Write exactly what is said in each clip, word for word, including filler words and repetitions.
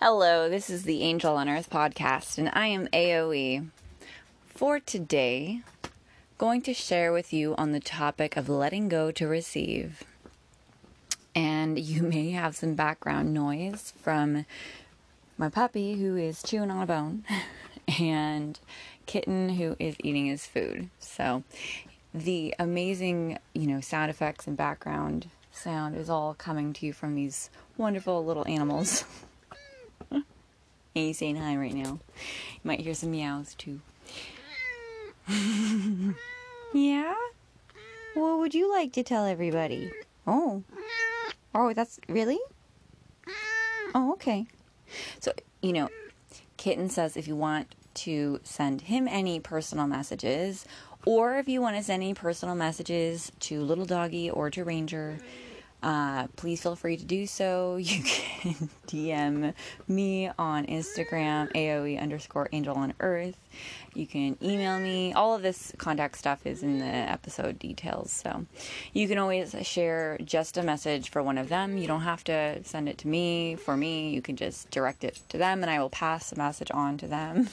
Hello, this is the Angel on Earth podcast, and I am A O E. For today, going to share with you on the topic of letting go to receive. And you may have some background noise from my puppy who is chewing on a bone and Kitten who is eating his food. So the amazing, you know, sound effects and background sound is all coming to you from these wonderful little animals. And he's saying hi right now. You might hear some meows too. Yeah? What would you like to tell everybody? Oh. Oh, that's really? Oh, okay. So, you know, Kitten says if you want to send him any personal messages, or if you want to send any personal messages to Little Doggy or to Ranger, Uh, please feel free to do so. You can D M me on Instagram, A O E underscore angel on earth. You can email me. All of this contact stuff is in the episode details. So you can always share just a message for one of them. You don't have to send it to me. For me, you can just direct it to them and I will pass the message on to them.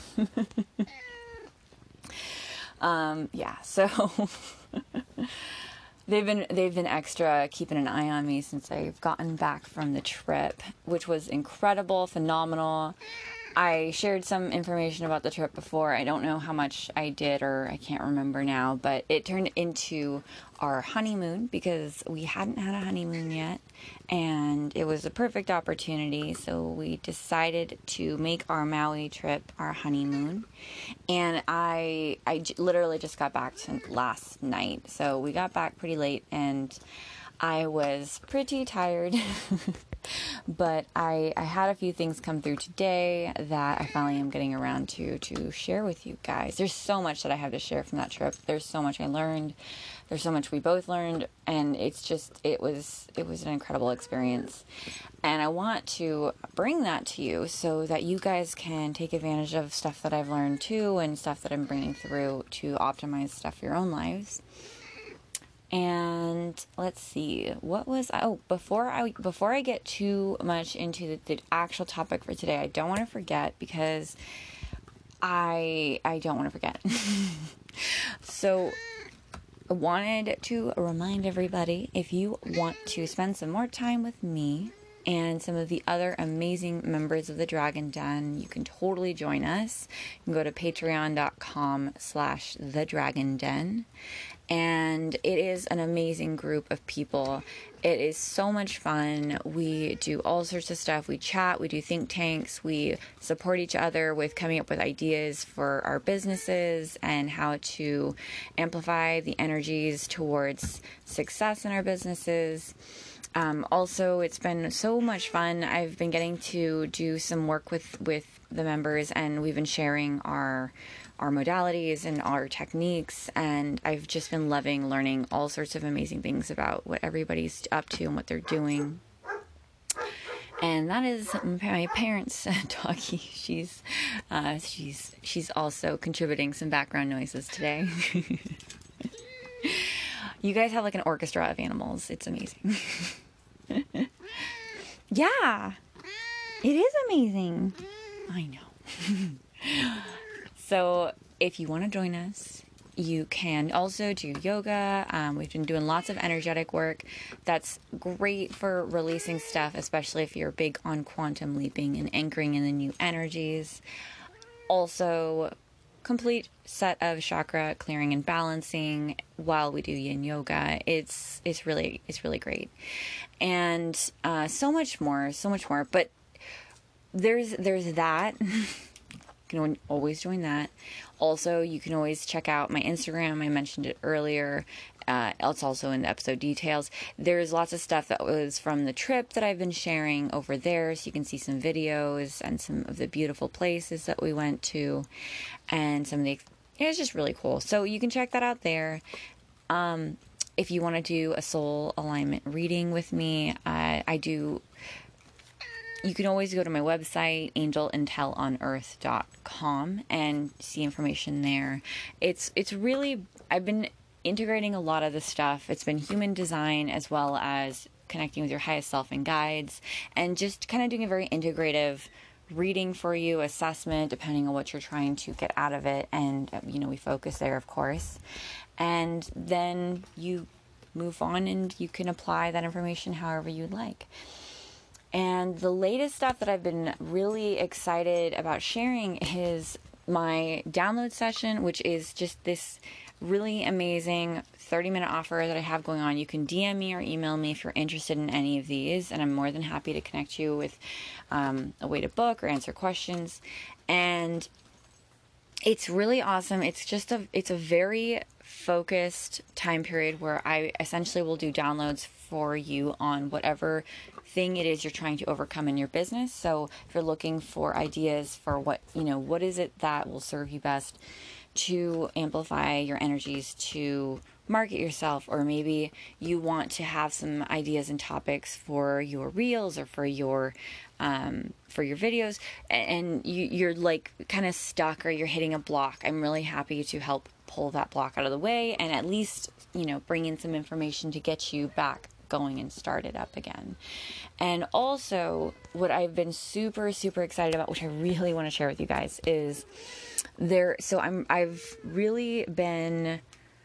um, yeah, so... They've been they've been extra keeping an eye on me since I've gotten back from the trip, which was incredible, phenomenal. I shared some information about the trip before. I don't know how much I did, or I can't remember now, but it turned into our honeymoon because we hadn't had a honeymoon yet, and it was a perfect opportunity, so we decided to make our Maui trip our honeymoon. And I, I j- literally just got back to last night, so we got back pretty late, and I was pretty tired. But I, I had a few things come through today that I finally am getting around to to share with you guys. There's so much that I have to share from that trip. There's so much I learned. There's so much we both learned, and it's just it was it was an incredible experience. And I want to bring that to you so that you guys can take advantage of stuff that I've learned too, and stuff that I'm bringing through to optimize stuff for your own lives. And let's see, what was, oh, before I, before I get too much into the, the actual topic for today, I don't want to forget because I, I don't want to forget. So I wanted to remind everybody, if you want to spend some more time with me and some of the other amazing members of the Dragon Den, you can totally join us. You can go to patreon.com slash the Dragon Den. And it is an amazing group of people. It is so much fun. We do all sorts of stuff. We chat, we do think tanks, we support each other with coming up with ideas for our businesses and how to amplify the energies towards success in our businesses. Um, also, it's been so much fun. I've been getting to do some work with, with the members, and we've been sharing our our modalities and our techniques, and I've just been loving learning all sorts of amazing things about what everybody's up to and what they're doing. And that is my parents' doggy. She's uh, she's she's also contributing some background noises today. You guys have like an orchestra of animals. It's amazing. Yeah, it is amazing. I know. So if you want to join us, you can also do yoga. Um, we've been doing lots of energetic work. That's great for releasing stuff, especially if you're big on quantum leaping and anchoring in the new energies. Also, complete set of chakra clearing and balancing while we do yin yoga. It's it's really it's really great, and uh, so much more, so much more. But there's there's that. You can always join that. Also, you can always check out my Instagram. I mentioned it earlier. Uh, it's also in the episode details. There's lots of stuff that was from the trip that I've been sharing over there, so you can see some videos and some of the beautiful places that we went to, and some of the, it's just really cool. So you can check that out there. Um, if you want to do a soul alignment reading with me, uh, I do. You can always go to my website, angel intel on earth dot com, and see information there. It's it's really, I've been integrating a lot of the stuff. It's been human design as well as connecting with your highest self and guides, and just kind of doing a very integrative reading for you, assessment, depending on what you're trying to get out of it. And, you know, we focus there, of course. And then you move on and you can apply that information however you'd like. And the latest stuff that I've been really excited about sharing is my download session, which is just this really amazing thirty minute offer that I have going on. You can D M me or email me if you're interested in any of these, and I'm more than happy to connect you with um, a way to book or answer questions. And it's really awesome. It's just a, it's a very focused time period where I essentially will do downloads for you on whatever thing it is you're trying to overcome in your business. So if you're looking for ideas for what, you know, what is it that will serve you best to amplify your energies, to market yourself, or maybe you want to have some ideas and topics for your reels or for your um, for your videos, and you, you're like kind of stuck or you're hitting a block, I'm really happy to help pull that block out of the way and at least, you know, bring in some information to get you back going and started up again. And also what I've been super, super excited about, which I really want to share with you guys, is there, so I'm, I've really been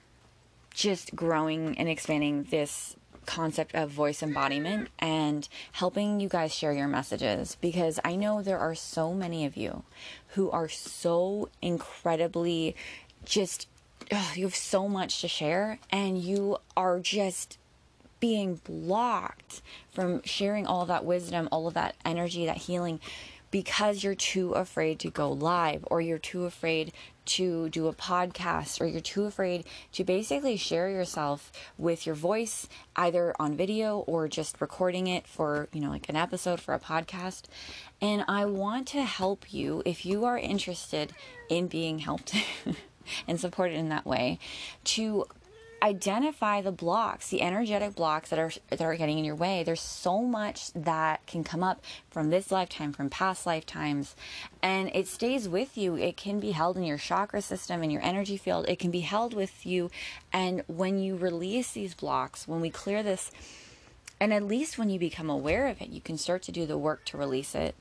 just growing and expanding this concept of voice embodiment and helping you guys share your messages, because I know there are so many of you who are so incredibly just, oh, you have so much to share and you are just being blocked from sharing all of that wisdom, all of that energy, that healing, because you're too afraid to go live, or you're too afraid to do a podcast, or you're too afraid to basically share yourself with your voice, either on video or just recording it for, you know, like an episode for a podcast. And I want to help you, if you are interested in being helped and supported in that way, to identify the blocks, the energetic blocks that are that are getting in your way. There's so much that can come up from this lifetime, from past lifetimes, and it stays with you. It can be held in your chakra system, in your energy field. It can be held with you, and when you release these blocks, when we clear this, and at least when you become aware of it, you can start to do the work to release it.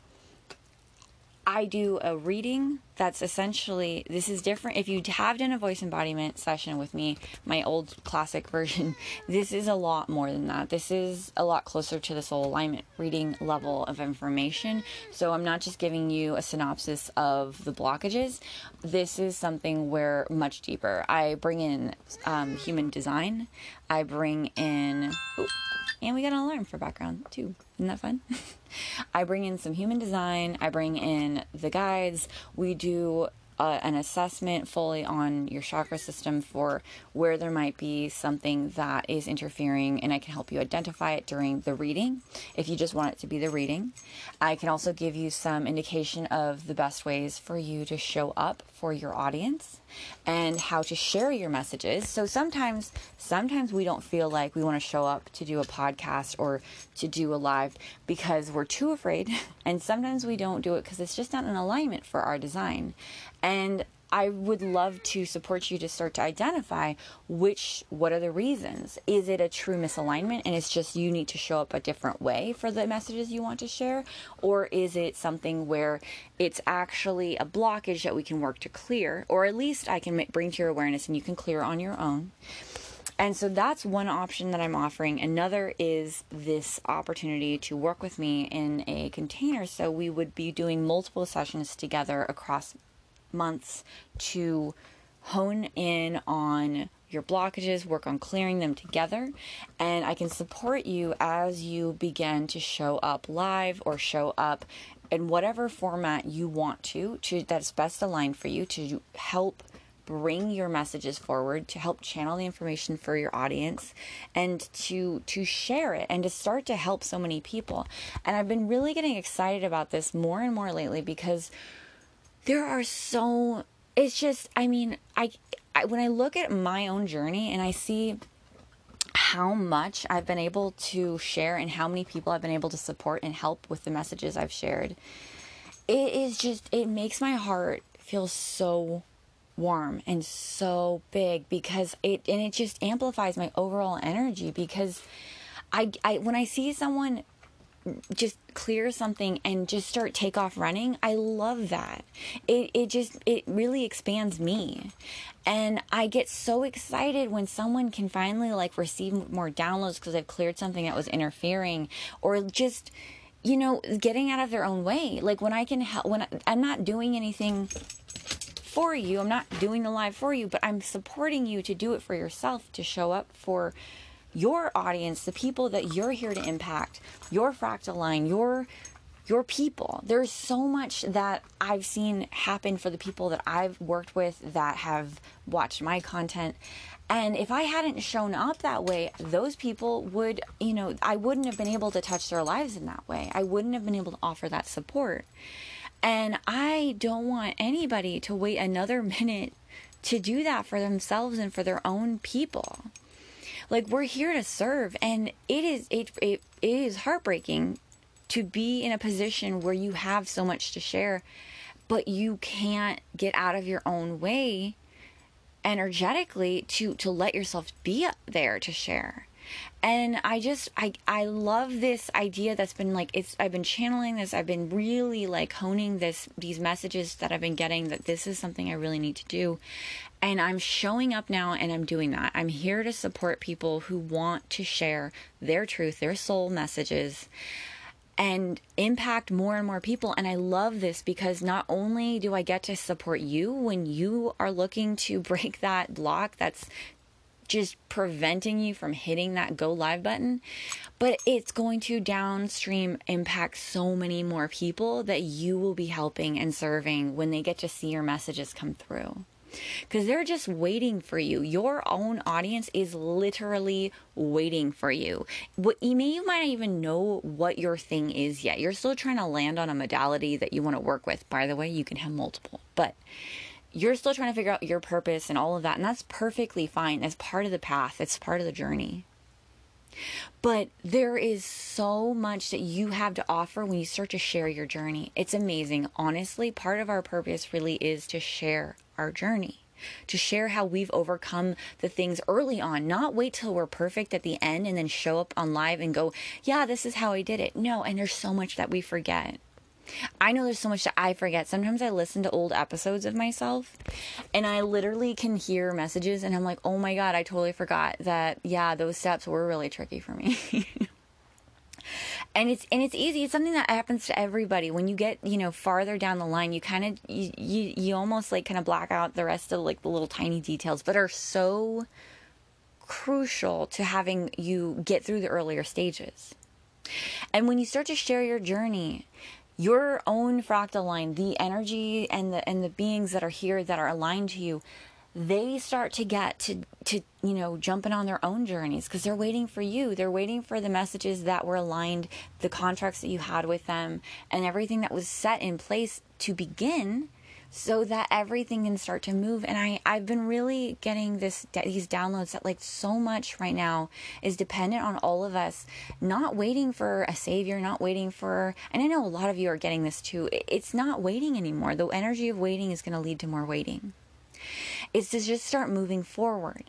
I do a reading that's essentially, this is different. If you have done a voice embodiment session with me, my old classic version, this is a lot more than that. This is a lot closer to the soul alignment reading level of information. So I'm not just giving you a synopsis of the blockages. This is something where much deeper. I bring in um, human design. I bring in... Ooh, and we got an alarm for background too. Isn't that fun? I bring in some human design. I bring in the guides. We do uh, an assessment fully on your chakra system for where there might be something that is interfering, and I can help you identify it during the reading if you just want it to be the reading. I can also give you some indication of the best ways for you to show up for your audience and how to share your messages. So sometimes sometimes we don't feel like we want to show up to do a podcast or to do a live because we're too afraid, and sometimes we don't do it because it's just not in alignment for our design. And I would love to support you to start to identify which, what are the reasons? Is it a true misalignment and it's just you need to show up a different way for the messages you want to share? Or is it something where it's actually a blockage that we can work to clear, or at least I can bring to your awareness and you can clear on your own? And so that's one option that I'm offering. Another is this opportunity to work with me in a container. So we would be doing multiple sessions together across months to hone in on your blockages, work on clearing them together, and I can support you as you begin to show up live or show up in whatever format you want to, to that's best aligned for you, to help bring your messages forward, to help channel the information for your audience, and to to share it and to start to help so many people. And I've been really getting excited about this more and more lately because there are so, it's just, I mean, I, I when I look at my own journey and I see how much I've been able to share and how many people I've been able to support and help with the messages I've shared, it is just, it makes my heart feel so warm and so big, because it, and it just amplifies my overall energy, because I, I when I see someone just clear something and just start take off running, I love that. It it just it really expands me. And I get so excited when someone can finally like receive more downloads because they've cleared something that was interfering, or just, you know, getting out of their own way. Like when I can help, when I, I'm not doing anything for you, I'm not doing the live for you, but I'm supporting you to do it for yourself, to show up for your audience, the people that you're here to impact, your fractal line, your your people. There's so much that I've seen happen for the people that I've worked with that have watched my content. And if I hadn't shown up that way, those people would, you know, I wouldn't have been able to touch their lives in that way. I wouldn't have been able to offer that support. And I don't want anybody to wait another minute to do that for themselves and for their own people. Like, we're here to serve, and it is it, it, it is heartbreaking to be in a position where you have so much to share, but you can't get out of your own way energetically to to let yourself be there to share. And I just I I love this idea that's been like, it's I've been channeling this, I've been really like honing this these messages that I've been getting, that this is something I really need to do. And I'm showing up now and I'm doing that. I'm here to support people who want to share their truth, their soul messages, and impact more and more people. And I love this because not only do I get to support you when you are looking to break that block that's just preventing you from hitting that go live button, but it's going to downstream impact so many more people that you will be helping and serving when they get to see your messages come through. Because they're just waiting for you. Your own audience is literally waiting for you. What you may you might not even know what your thing is yet. You're still trying to land on a modality that you want to work with. By the way, you can have multiple, but you're still trying to figure out your purpose and all of that. And that's perfectly fine. That's part of the path. It's part of the journey. But there is so much that you have to offer when you start to share your journey. It's amazing. Honestly, part of our purpose really is to share our journey, to share how we've overcome the things early on, not wait till we're perfect at the end and then show up on live and go, yeah, this is how I did it. No, and there's so much that we forget. I know there's so much that I forget. Sometimes I listen to old episodes of myself and I literally can hear messages and I'm like, oh my God, I totally forgot that, yeah, those steps were really tricky for me. And it's and it's easy. It's something that happens to everybody. When you get, you know, farther down the line, you kind of, you, you, you almost like kind of black out the rest of like the little tiny details, but are so crucial to having you get through the earlier stages. And when you start to share your journey, your own fractal line, the energy and the and the beings that are here that are aligned to you, they start to get to, to you know, jumping on their own journeys because they're waiting for you. They're waiting for the messages that were aligned, the contracts that you had with them, and everything that was set in place to begin so that everything can start to move. And I, I've been really getting this these downloads that like so much right now is dependent on all of us not waiting for a savior, not waiting for, and I know a lot of you are getting this too. It's not waiting anymore. The energy of waiting is going to lead to more waiting. It's to just start moving forward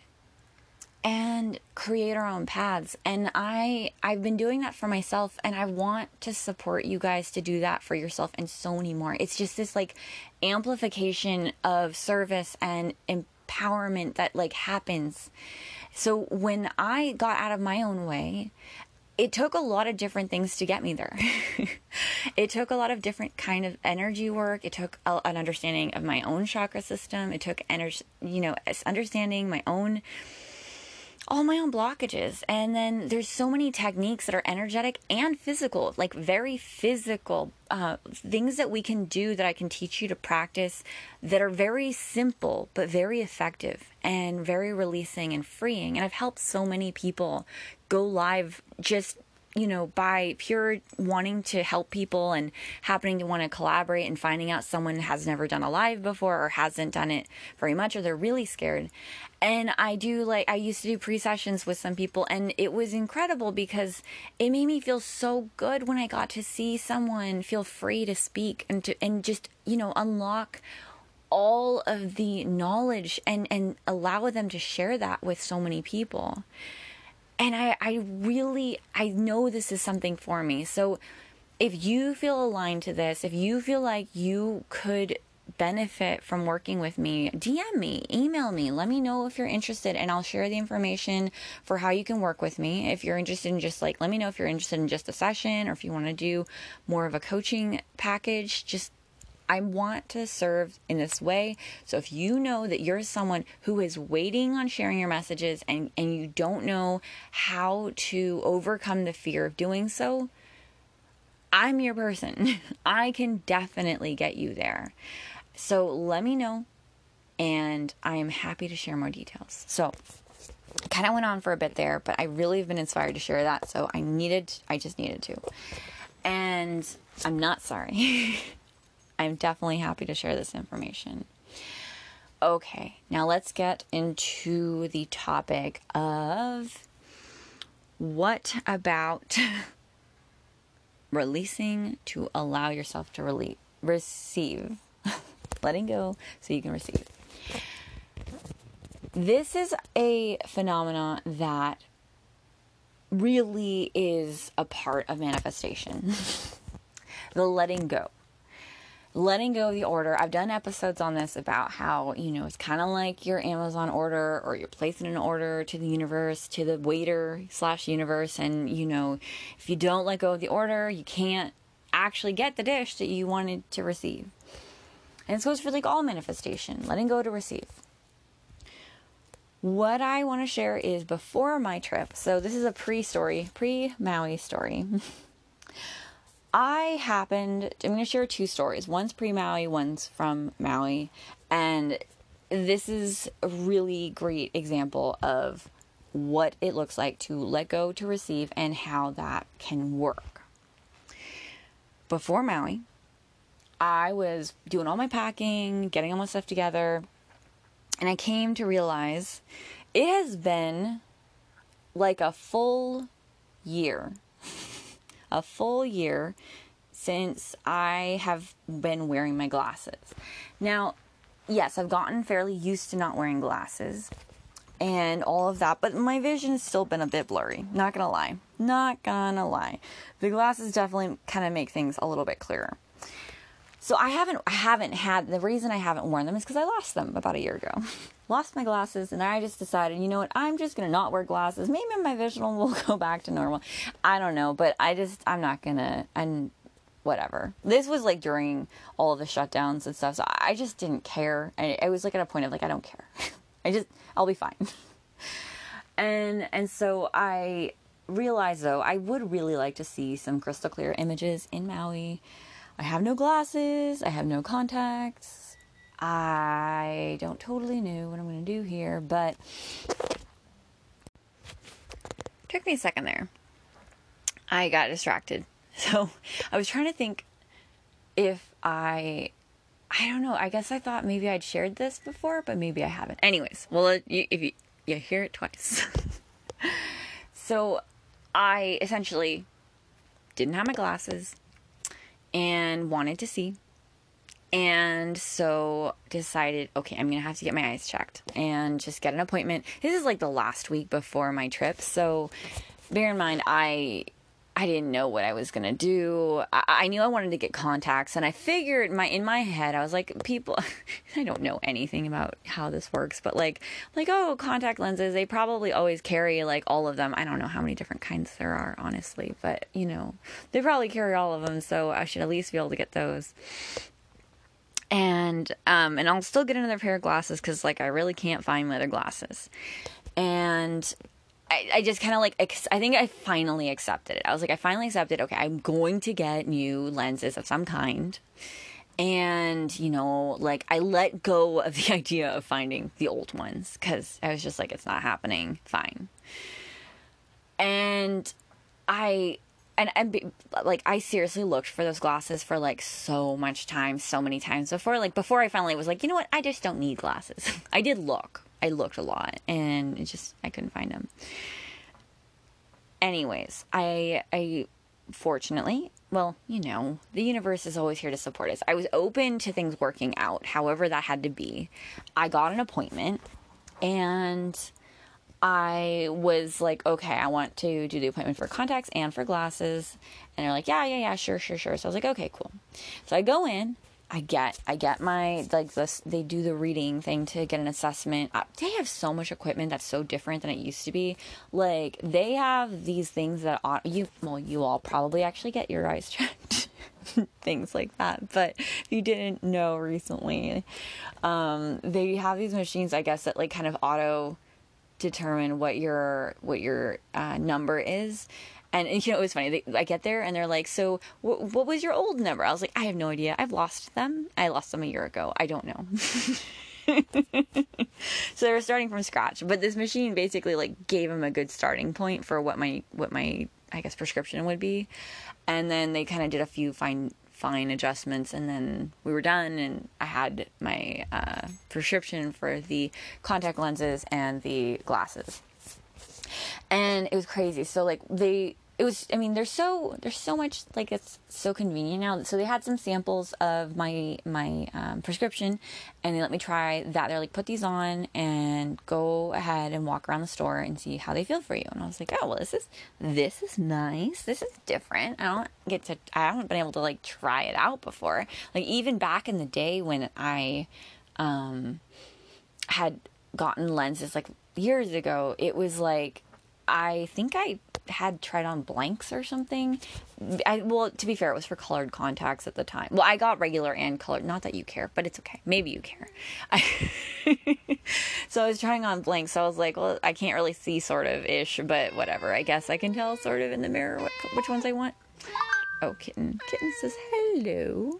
and create our own paths. And I, I've been doing that for myself, and I want to support you guys to do that for yourself and so many more. It's just this like amplification of service and empowerment that like happens. So when I got out of my own way, it took a lot of different things to get me there. It took a lot of different kind of energy work. It took a, an understanding of my own chakra system. It took energy, you know, understanding my own, all my own blockages. And then there's so many techniques that are energetic and physical, like very physical uh, things that we can do that I can teach you to practice that are very simple, but very effective and very releasing and freeing. And I've helped so many people go live just, you know, by pure wanting to help people and happening to want to collaborate and finding out someone has never done a live before or hasn't done it very much, or they're really scared. And I do like, I used to do pre-sessions with some people, and it was incredible because it made me feel so good when I got to see someone feel free to speak and to, and just, you know, unlock all of the knowledge and, and allow them to share that with so many people. And I, I really, I know this is something for me. So if you feel aligned to this, if you feel like you could benefit from working with me, D M me, email me, let me know if you're interested, and I'll share the information for how you can work with me. If you're interested in just like, let me know if you're interested in just a session, or if you want to do more of a coaching package. Just, I want to serve in this way. So if you know that you're someone who is waiting on sharing your messages and, and you don't know how to overcome the fear of doing so, I'm your person. I can definitely get you there. So let me know, and I am happy to share more details. So I kind of went on for a bit there, but I really have been inspired to share that. So I needed, I just needed to. And I'm not sorry. I'm definitely happy to share this information. Okay, now let's get into the topic of what about releasing to allow yourself to release, receive, letting go so you can receive. This is a phenomenon that really is a part of manifestation. The letting go. Letting go of the order. I've done episodes on this about how, you know, it's kind of like your Amazon order, or you're placing an order to the universe, to the waiter slash universe. And, you know, if you don't let go of the order, you can't actually get the dish that you wanted to receive. And this goes for like all manifestation, letting go to receive. What I want to share is before my trip. So this is a pre-story, pre-Maui story. I happened, I'm going to share two stories. One's pre-Maui, one's from Maui. And this is a really great example of what it looks like to let go to receive and how that can work. Before Maui, I was doing all my packing, getting all my stuff together, and I came to realize it has been like a full year a full year since I have been wearing my glasses. Now, yes, I've gotten fairly used to not wearing glasses and all of that, but my vision has still been a bit blurry. Not gonna lie. Not gonna lie. The glasses definitely kind of make things a little bit clearer. So I haven't, I haven't had, the reason I haven't worn them is because I lost them about a year ago. Lost my glasses, and I just decided, you know what, I'm just going to not wear glasses. Maybe my vision will go back to normal. I don't know, but I just, I'm not going to, and whatever. This was like during all of the shutdowns and stuff, so I just didn't care. I, I was like at a point of like, I don't care. I just, I'll be fine. and, and so I realized though, I would really like to see some crystal clear images in Maui. I have no glasses. I have no contacts. I don't totally know what I'm going to do here, but it took me a second there. I got distracted. So I was trying to think if I, I don't know. I guess I thought maybe I'd shared this before, but maybe I haven't. Anyways, well, if you, you hear it twice. So I essentially didn't have my glasses and wanted to see. And so decided, okay, I'm going to have to get my eyes checked and just get an appointment. This is like the last week before my trip. So bear in mind, I I didn't know what I was going to do. I, I knew I wanted to get contacts, and I figured my in my head, I was like, people, I don't know anything about how this works, but like, like, oh, contact lenses, they probably always carry like all of them. I don't know how many different kinds there are, honestly, but you know, they probably carry all of them. So I should at least be able to get those. And, um, and I'll still get another pair of glasses because like, I really can't find leather glasses. And I, I just kind of like, ex- I think I finally accepted it. I was like, I finally accepted, okay, I'm going to get new lenses of some kind. And, you know, like I let go of the idea of finding the old ones because I was just like, it's not happening. Fine. And I, and, and like, I seriously looked for those glasses for like so much time, so many times before, like before I finally was like, you know what? I just don't need glasses. I did look. I looked a lot and it just, I couldn't find them. Anyways, I, I fortunately, well, you know, the universe is always here to support us. I was open to things working out, however that had to be. I got an appointment and I was like, okay, I want to do the appointment for contacts and for glasses. And they're like, yeah, yeah, yeah, sure, sure, sure. So I was like, okay, cool. So I go in, I get, I get my, like, this, they do the reading thing to get an assessment. Uh, they have so much equipment that's so different than it used to be. Like, they have these things that, you, well, you all probably actually get your eyes checked. Things like that. But if you didn't know recently, um, they have these machines, I guess, that, like, kind of auto determine what your what your uh, number is. And, and you know, it was funny, they, I get there and they're like, so wh- what was your old number? I was like, I have no idea. I've lost them. I lost them a year ago. I don't know. So they were starting from scratch, but this machine basically like gave them a good starting point for what my what my I guess prescription would be. And then they kind of did a few fine fine adjustments, and then we were done, and I had my uh, prescription for the contact lenses and the glasses. And it was crazy. So like they, it was, I mean, there's so, there's so much, like, it's so convenient now. So they had some samples of my, my, um, prescription, and they let me try that. They're like, put these on and go ahead and walk around the store and see how they feel for you. And I was like, oh, well, this is, this is nice. This is different. I don't get to, I haven't been able to like try it out before. Like even back in the day when I, um, had gotten lenses like years ago, it was like, I think I had tried on blanks or something. I, well, to be fair, it was for colored contacts at the time. Well, I got regular and colored. Not that you care, but it's okay. Maybe you care. I so I was trying on blanks. So I was like, well, I can't really see sort of ish, but whatever. I guess I can tell sort of in the mirror what, which ones I want. Oh, kitten. Kitten says hello.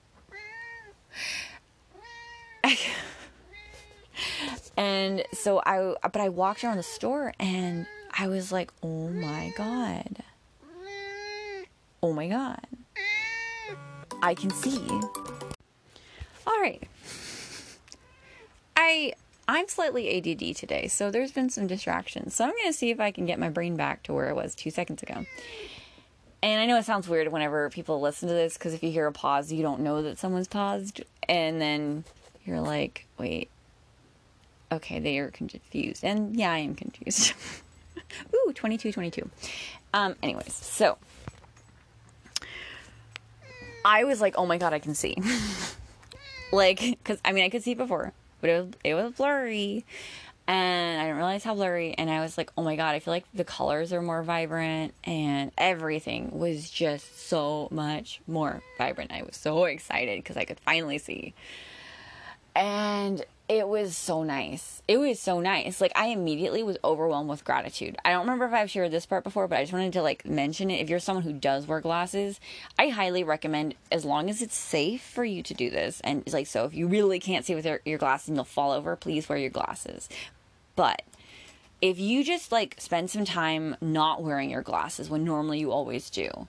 And so I, but I walked around the store and I was like, oh my God. Oh my God. I can see. All right. I, I'm slightly A D D today, so there's been some distractions. So I'm going to see if I can get my brain back to where it was two seconds ago. And I know it sounds weird whenever people listen to this, because if you hear a pause, you don't know that someone's paused. And then you're like, wait, okay, they are confused. And yeah, I am confused. Ooh, twenty-two, twenty-two. Um, anyways, so I was like, oh my God, I can see. Like, because, I mean, I could see before, but it was, it was blurry. And I didn't realize how blurry. And I was like, oh my God, I feel like the colors are more vibrant. And everything was just so much more vibrant. I was so excited because I could finally see. And it was so nice. It was so nice. Like, I immediately was overwhelmed with gratitude. I don't remember if I've shared this part before, but I just wanted to, like, mention it. If you're someone who does wear glasses, I highly recommend, as long as it's safe for you to do this. And it's like, so if you really can't see with your, your glasses and you'll fall over, please wear your glasses. But if you just, like, spend some time not wearing your glasses when normally you always do,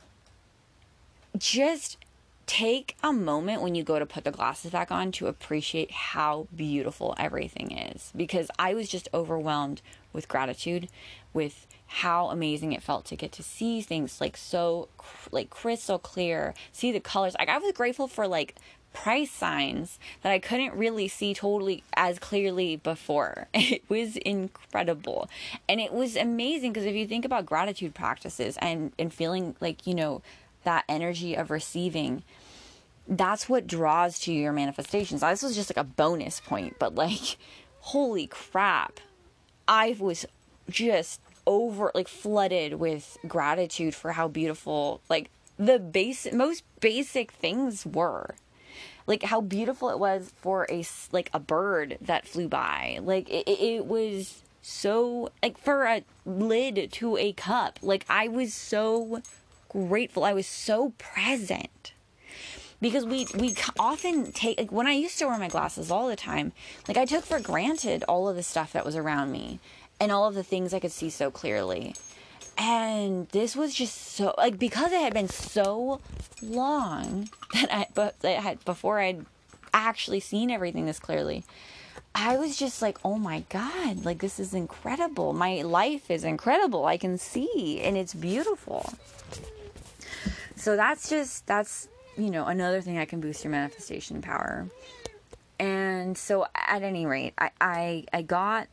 just take a moment when you go to put the glasses back on to appreciate how beautiful everything is. Because I was just overwhelmed with gratitude, with how amazing it felt to get to see things like so like crystal clear, see the colors. Like, I was grateful for like price signs that I couldn't really see totally as clearly before. It was incredible. And it was amazing because if you think about gratitude practices and, and feeling like, you know, that energy of receiving, that's what draws to your manifestations. Now, this was just like a bonus point, but like, holy crap. I was just over, like, flooded with gratitude for how beautiful, like, the basic, most basic things were. Like, how beautiful it was for a, like, a bird that flew by. Like, it, it was so, like, for a lid to a cup. Like, I was so grateful. I was so present. Because we, we often take, like, when I used to wear my glasses all the time, like, I took for granted all of the stuff that was around me and all of the things I could see so clearly. And this was just so, like, because it had been so long that I, but that I had, before I'd actually seen everything this clearly, I was just like, oh my God, like, this is incredible. My life is incredible. I can see, and it's beautiful. So that's just, that's, you know, another thing that can boost your manifestation power. And so at any rate, I, I, I got,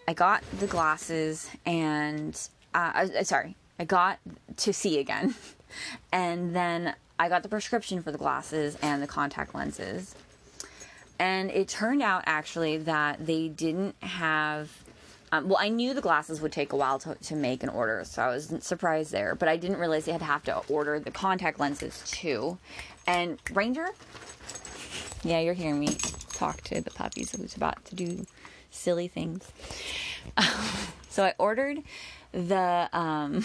I got the glasses and, uh, I, sorry, I got to see again. And then I got the prescription for the glasses and the contact lenses. And it turned out, actually, that they didn't have... Um, well, I knew the glasses would take a while to, to make and order, so I was surprised there. But I didn't realize they had to have to order the contact lenses, too. And Ranger? Yeah, you're hearing me talk to the puppies who's about to do silly things. So I ordered the... Um,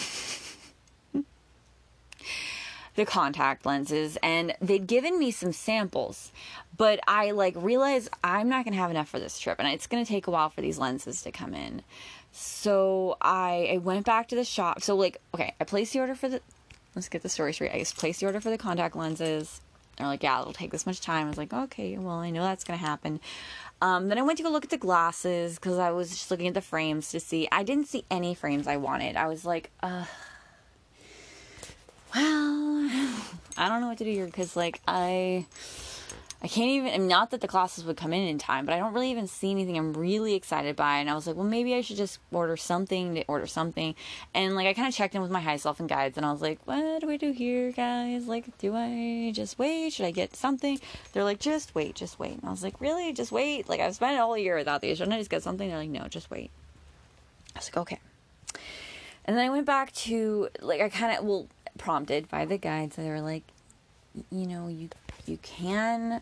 the contact lenses, and they'd given me some samples, but I like realized I'm not gonna have enough for this trip, and it's gonna take a while for these lenses to come in. So I, I went back to the shop. So like, okay, I placed the order for the, let's get the story straight. I placed the order for the contact lenses. They're like, yeah, it'll take this much time. I was like, okay, well, I know that's gonna happen. Um, then I went to go look at the glasses, because I was just looking at the frames to see. I didn't see any frames I wanted. I was like, uh... well, I don't know what to do here, because, like, I, I can't even, I mean, not that the glasses would come in in time, but I don't really even see anything I'm really excited by, and I was like, well, maybe I should just order something to order something, and, like, I kind of checked in with my High Self and guides, and I was like, what do I do here, guys? Like, do I just wait? Should I get something? They're like, just wait, just wait, and I was like, really? Just wait? Like, I've spent all year without these, shouldn't I just get something? They're like, no, just wait. I was like, okay. And then I went back to, like, I kind of, well, prompted by the guides, they were like, you know, you you can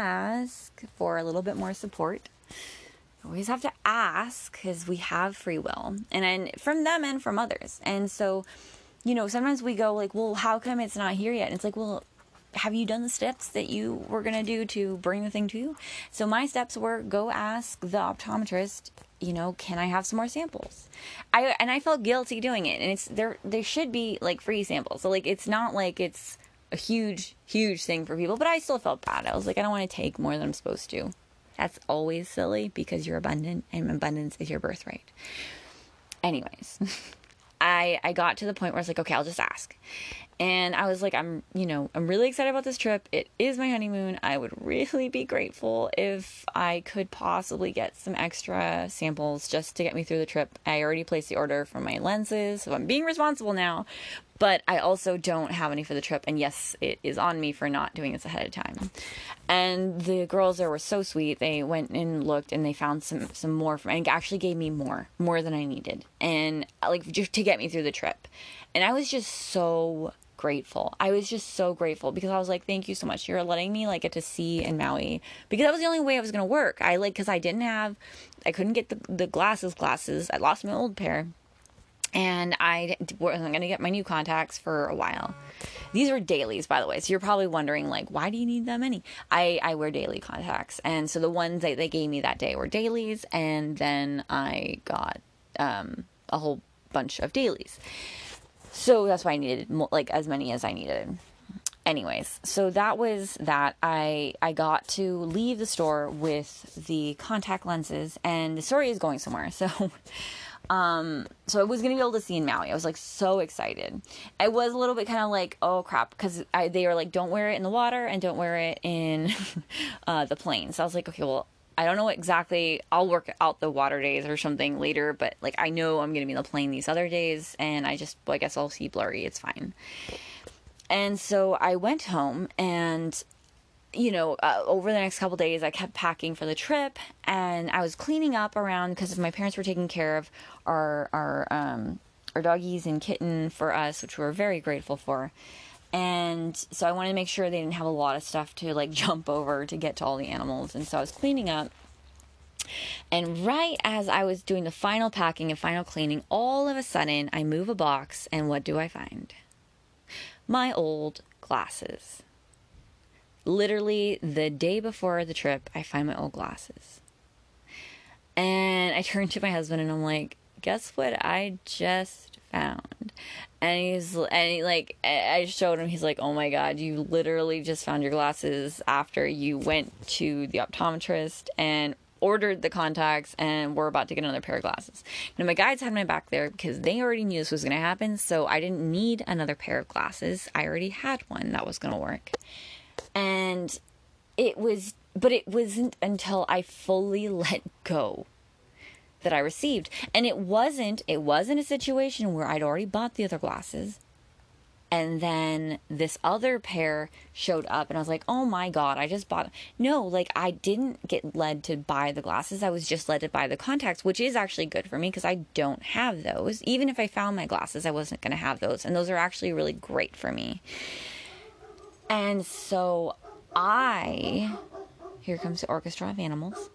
ask for a little bit more support. You always have to ask, because we have free will, and then from them and from others. And so, you know, sometimes we go like, well, how come it's not here yet? And it's like, well, have you done the steps that you were gonna do to bring the thing to you? So my steps were, go ask the optometrist, you know, can I have some more samples? I and I felt guilty doing it, and it's there. There should be like free samples, so like it's not like it's a huge, huge thing for people. But I still felt bad. I was like, I don't want to take more than I'm supposed to. That's always silly, because you're abundant, and abundance is your birthright. Anyways, I I got to the point where I was like, okay, I'll just ask. And I was like, I'm, you know, I'm really excited about this trip. It is my honeymoon. I would really be grateful if I could possibly get some extra samples just to get me through the trip. I already placed the order for my lenses, so I'm being responsible now. But I also don't have any for the trip. And yes, it is on me for not doing this ahead of time. And the girls there were so sweet. They went and looked, and they found some, some more from, and actually gave me more, more than I needed. And like, just to get me through the trip. And I was just so grateful. I was just so grateful, because I was like, thank you so much. You're letting me like get to see in Maui, because that was the only way I was going to work. I like, cause I didn't have, I couldn't get the, the glasses glasses. I lost my old pair, and I wasn't going to get my new contacts for a while. These are dailies, by the way. So you're probably wondering, like, why do you need that many? I, I wear daily contacts. And so the ones that they gave me that day were dailies. And then I got, um, a whole bunch of dailies. So that's why I needed, like, as many as I needed. Anyways, so that was that. I I got to leave the store with the contact lenses, and the story is going somewhere. So, um, so I was going to be able to see in Maui. I was, like, so excited. I was a little bit kind of like, oh, crap, because they were like, don't wear it in the water and don't wear it in uh, the plane. So I was like, okay, well, I don't know exactly, I'll work out the water days or something later, but, like, I know I'm going to be in the plane these other days, and I just, well, I guess I'll see blurry, it's fine. And so I went home, and, you know, uh, over the next couple days, I kept packing for the trip, and I was cleaning up around, because my parents were taking care of our, our, um, our doggies and kitten for us, which we were very grateful for. And so I wanted to make sure they didn't have a lot of stuff to, like, jump over to get to all the animals. And so I was cleaning up. And right as I was doing the final packing and final cleaning, all of a sudden I move a box, and what do I find? My old glasses. Literally the day before the trip, I find my old glasses. And I turn to my husband and I'm like, guess what I just found? And he's, and he, like, I showed him, he's like, oh my God, you literally just found your glasses after you went to the optometrist and ordered the contacts and we're about to get another pair of glasses. Now, my guides had my back there because they already knew this was going to happen, so I didn't need another pair of glasses. I already had one that was going to work. And it was, but it wasn't until I fully let go that I received. And it wasn't, it wasn't a situation where I'd already bought the other glasses. And then this other pair showed up and I was like, oh my God, I just bought. No, like I didn't get led to buy the glasses. I was just led to buy the contacts, which is actually good for me because I don't have those. Even if I found my glasses, I wasn't going to have those. And those are actually really great for me. And so I, here comes the orchestra of animals.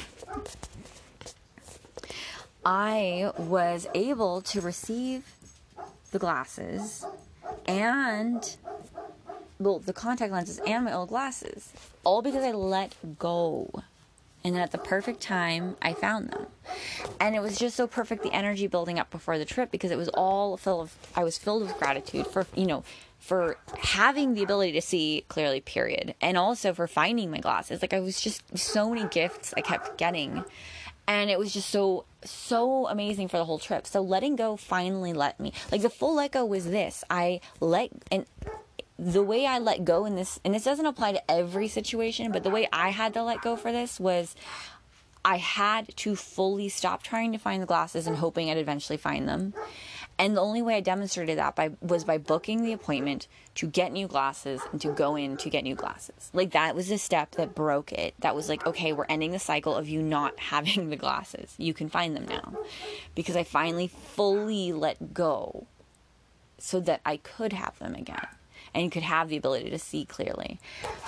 I was able to receive the glasses and, well, the contact lenses and my old glasses, all because I let go. And then at the perfect time, I found them. And it was just so perfect, the energy building up before the trip, because it was all full of, I was filled with gratitude for, you know, for having the ability to see clearly, period. And also for finding my glasses. Like, I was just, so many gifts I kept getting. And it was just so, so amazing for the whole trip. So letting go finally let me. Like, the full let go was this. I let, and the way I let go in this, and this doesn't apply to every situation, but the way I had to let go for this was I had to fully stop trying to find the glasses and hoping I'd eventually find them. And the only way I demonstrated that by was by booking the appointment to get new glasses and to go in to get new glasses. Like, that was the step that broke it. That was like, okay, we're ending the cycle of you not having the glasses. You can find them now. Because I finally fully let go so that I could have them again. And could have the ability to see clearly.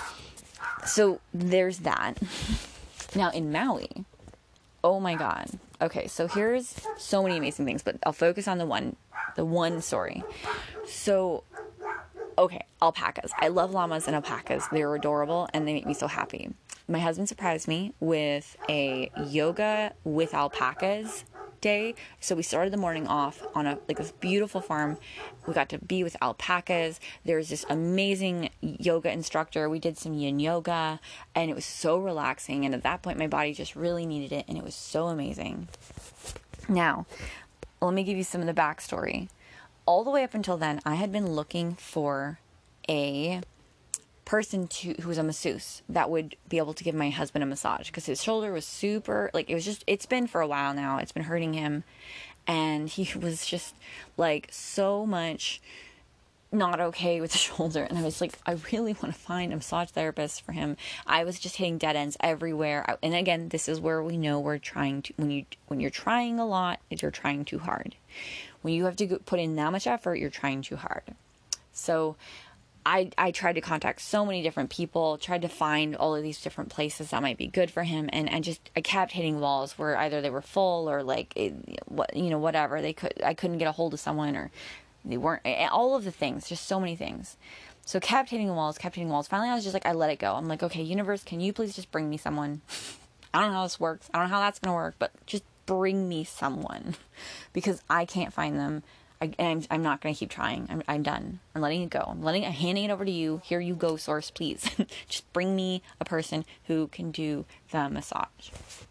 So there's that. Now in Maui, oh my God. Okay, so here's so many amazing things, but I'll focus on the one, the one story. So, okay, alpacas. I love llamas and alpacas. They're adorable and they make me so happy. My husband surprised me with a yoga with alpacas day. So we started the morning off on a like this beautiful farm. We got to be with alpacas. There's this amazing yoga instructor. We did some yin yoga and it was so relaxing. And at that point, my body just really needed it. And it was so amazing. Now, let me give you some of the backstory. All the way up until then, I had been looking for a person to who was a masseuse that would be able to give my husband a massage because his shoulder was super, like, it was just, it's been for a while now, it's been hurting him, and he was just like so much not okay with the shoulder. And I was like, I really want to find a massage therapist for him. I was just hitting dead ends everywhere. And again, this is where we know we're trying to, when you when you're trying a lot, you're trying too hard. When you have to put in that much effort, you're trying too hard. So I, I tried to contact so many different people, tried to find all of these different places that might be good for him. And, and just, I kept hitting walls where either they were full or like, it, what, you know, whatever. They could, I couldn't get a hold of someone, or they weren't, all of the things, just so many things. So kept hitting the walls, kept hitting walls. Finally, I was just like, I let it go. I'm like, okay, universe, can you please just bring me someone? I don't know how this works. I don't know how that's going to work, but just bring me someone because I can't find them. I, and I'm, I'm not going to keep trying. I'm, I'm done. I'm letting it go. I'm letting, I'm handing it over to you. Here you go, source, please. Just bring me a person who can do the massage.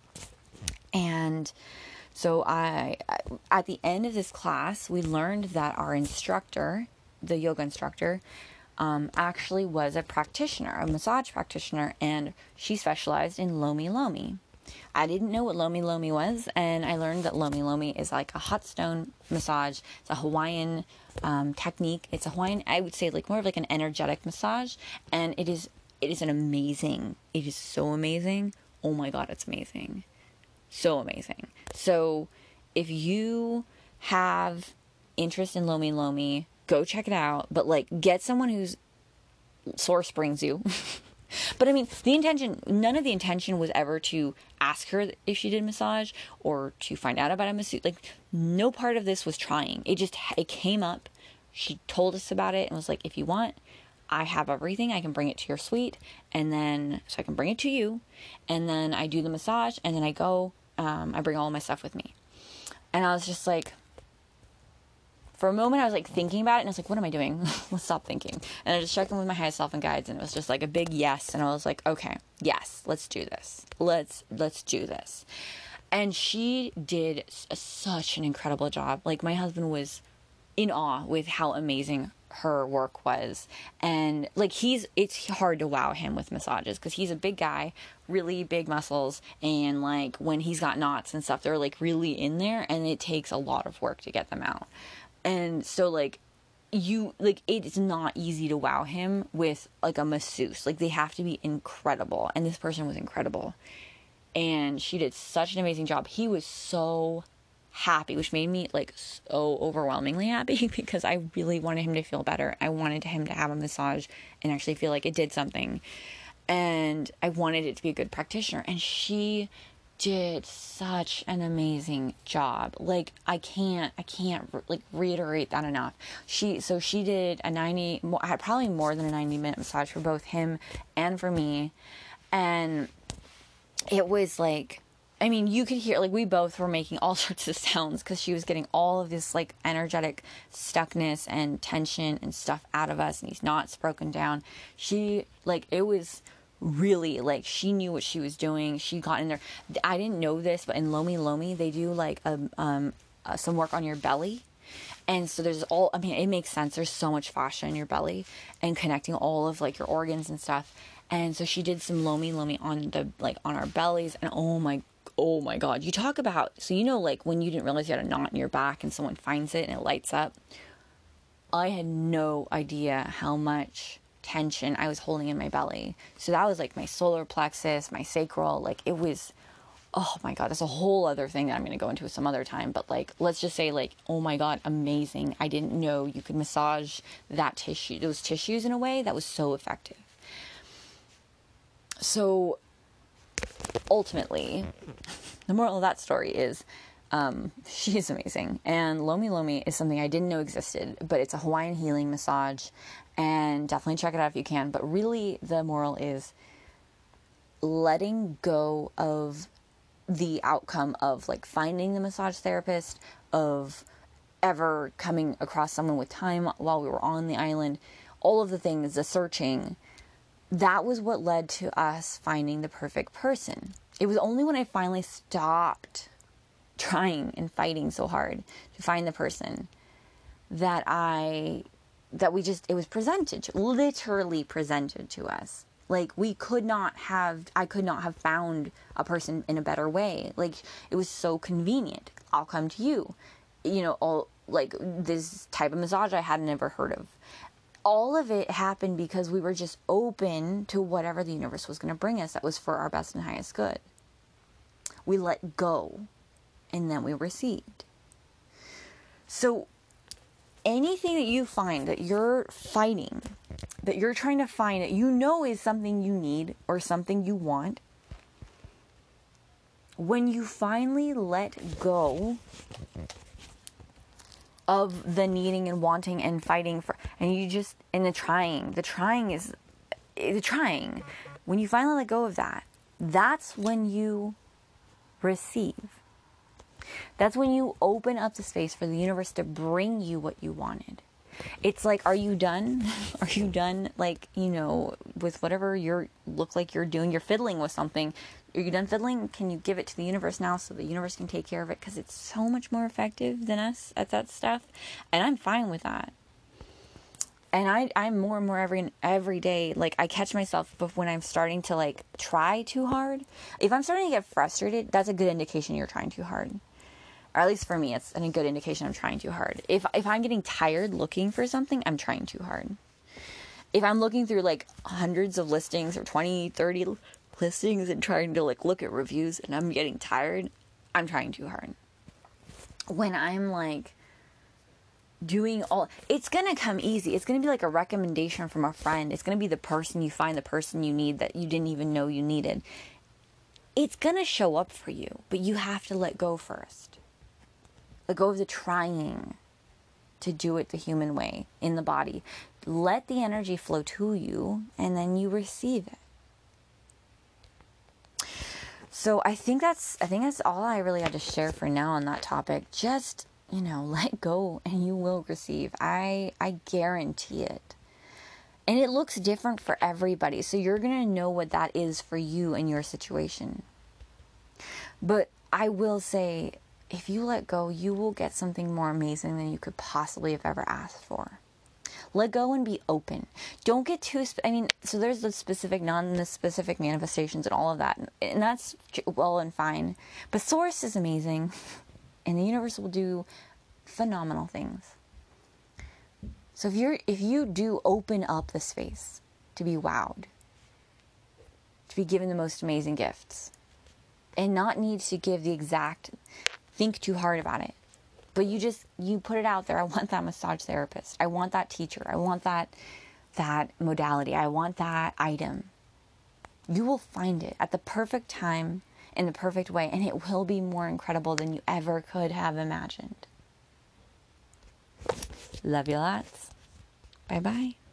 And so I, at the end of this class, we learned that our instructor, the yoga instructor, um, actually was a practitioner, a massage practitioner, and she specialized in Lomi Lomi. I didn't know what Lomi Lomi was, and I learned that Lomi Lomi is like a hot stone massage. It's a Hawaiian um, technique. It's a Hawaiian, I would say, like more of like an energetic massage, and it is it is an amazing. It is so amazing. Oh my God, it's amazing, so amazing. So if you have interest in Lomi Lomi, go check it out. But like, get someone whose source brings you. But I mean, the intention, none of the intention was ever to ask her if she did massage or to find out about a masseuse. Like, no part of this was trying. It just, it came up. She told us about it and was like, if you want, I have everything. I can bring it to your suite. And then, so I can bring it to you. And then I do the massage and then I go, um, I bring all my stuff with me. And I was just like, for a moment, I was like thinking about it, and I was like, what am I doing? Let's stop thinking. And I just checked in with my highest self and guides, and it was just like a big yes. And I was like, okay, yes, let's do this. Let's, let's do this. And she did a, such an incredible job. Like, my husband was in awe with how amazing her work was. And like, he's, it's hard to wow him with massages because he's a big guy, really big muscles, and like when he's got knots and stuff, they're like really in there, and it takes a lot of work to get them out. And so like, you like, it's not easy to wow him with like a masseuse. Like, they have to be incredible, and this person was incredible, and she did such an amazing job. He was so happy, which made me like so overwhelmingly happy because I really wanted him to feel better. I wanted him to have a massage and actually feel like it did something, and I wanted it to be a good practitioner, and she did such an amazing job. Like, I can't I can't like reiterate that enough. She so she did a ninety, probably more than a ninety minute massage for both him and for me, and it was like, I mean, you could hear, like, we both were making all sorts of sounds because she was getting all of this, like, energetic stuckness and tension and stuff out of us, and these knots broken down. She, like, it was really, like, she knew what she was doing. She got in there. I didn't know this, but in Lomi Lomi, they do, like, a, um, uh, some work on your belly. And so there's all, I mean, it makes sense. There's so much fascia in your belly and connecting all of, like, your organs and stuff. And so she did some Lomi Lomi on the, like, on our bellies, and oh my Oh my God, you talk about, so you know, like when you didn't realize you had a knot in your back and someone finds it and it lights up. I had no idea how much tension I was holding in my belly. So that was like my solar plexus, my sacral, like it was, oh my God, that's a whole other thing that I'm going to go into some other time. But like, let's just say like, oh my God, amazing. I didn't know you could massage that tissue, those tissues in a way that was so effective. So ultimately, the moral of that story is um, she is amazing. And Lomi Lomi is something I didn't know existed, but it's a Hawaiian healing massage, and definitely check it out if you can. But really, the moral is letting go of the outcome of like finding the massage therapist, of ever coming across someone with time while we were on the island, all of the things, the searching. That was what led to us finding the perfect person. It was only when I finally stopped trying and fighting so hard to find the person that I, that we just, it was presented, to, literally presented to us. Like, we could not have, I could not have found a person in a better way. Like, it was so convenient. I'll come to you. You know, all, like, this type of massage I had never heard of. All of it happened because we were just open to whatever the universe was going to bring us that was for our best and highest good. We let go, and then we received. So anything that you find that you're fighting, that you're trying to find, that you know is something you need or something you want, when you finally let go of the needing and wanting and fighting for, and you just, and the trying, the trying is, the trying, when you finally let go of that, that's when you receive. That's when you open up the space for the universe to bring you what you wanted. It's like, are you done? Are you done, like, you know, with whatever you're, look like you're doing? You're fiddling with something. Are you done fiddling? Can you give it to the universe now so the universe can take care of it? Because it's so much more effective than us at that stuff. And I'm fine with that. And I, I'm more and more every every day, like, I catch myself when I'm starting to, like, try too hard. If I'm starting to get frustrated, that's a good indication you're trying too hard. Or at least for me, it's a good indication I'm trying too hard. If if I'm getting tired looking for something, I'm trying too hard. If I'm looking through, like, hundreds of listings or twenty, thirty listings and trying to, like, look at reviews and I'm getting tired, I'm trying too hard. When I'm, like, doing all, it's gonna come easy. It's gonna be like a recommendation from a friend. It's gonna be the person you find, the person you need that you didn't even know you needed. It's gonna show up for you, but you have to let go first. Let go of the trying to do it the human way in the body. Let the energy flow to you, and then you receive it. So I think that's I think that's all I really had to share for now on that topic. Just, you know, let go and you will receive. I I guarantee it. And it looks different for everybody. So you're going to know what that is for you and your situation. But I will say, if you let go, you will get something more amazing than you could possibly have ever asked for. Let go and be open. Don't get too, sp- I mean, so there's the specific, non-specific manifestations and all of that. And that's well and fine. But Source is amazing. And the universe will do phenomenal things. So if you're, if you do open up the space to be wowed, to be given the most amazing gifts, and not need to give the exact, think too hard about it, but you just, you put it out there. I want that massage therapist. I want that teacher. I want that, that modality. I want that item. You will find it at the perfect time, in the perfect way, and it will be more incredible than you ever could have imagined. Love you lots. Bye-bye.